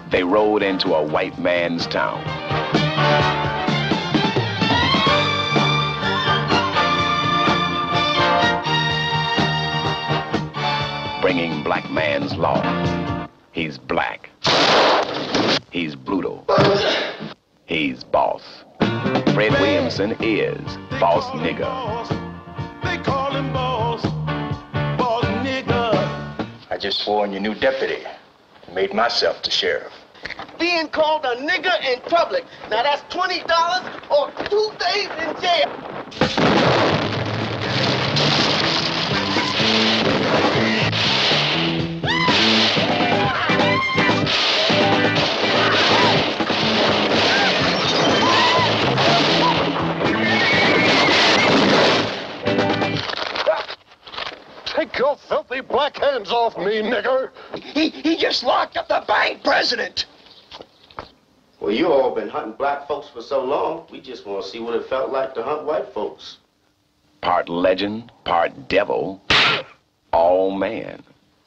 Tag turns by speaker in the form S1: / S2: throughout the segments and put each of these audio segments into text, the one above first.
S1: They rode into a white man's town. Bringing black man's law. He's black. He's brutal. He's boss. Fred Williamson is Boss Nigger.
S2: They call him Boss. Boss Nigger.
S3: I just swore in your new deputy and made myself the sheriff.
S4: Being called a nigger in public. Now that's $20 or 2 days in jail.
S5: Take your filthy black hands off me, nigger!
S4: He just locked up the bank president.
S6: Well, you all been hunting black folks for so long, we just want to see what it felt like to hunt white folks.
S1: Part legend, part devil, all man.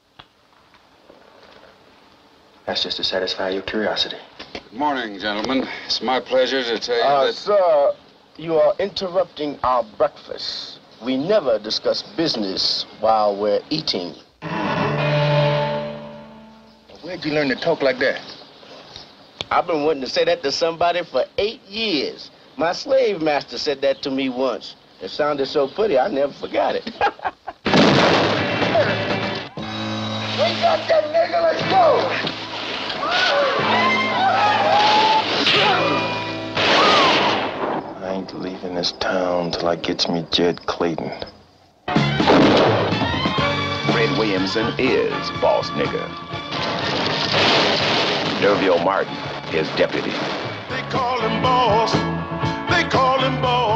S3: That's just to satisfy your curiosity.
S7: Good morning, gentlemen. It's my pleasure to tell you that...
S4: Sir, you are interrupting our breakfast. We never discuss business while we're eating.
S3: Where'd you learn to talk like that?
S4: I've been wanting to say that to somebody for 8 years. My slave master said that to me once. It sounded so pretty, I never forgot it. We got that nigga, let's go!
S3: I ain't leaving this town till I gets me Jed Clayton.
S1: Fred Williamson is Boss Nigger. Derville Martin, his deputy.
S2: They call him Boss. They call him Boss.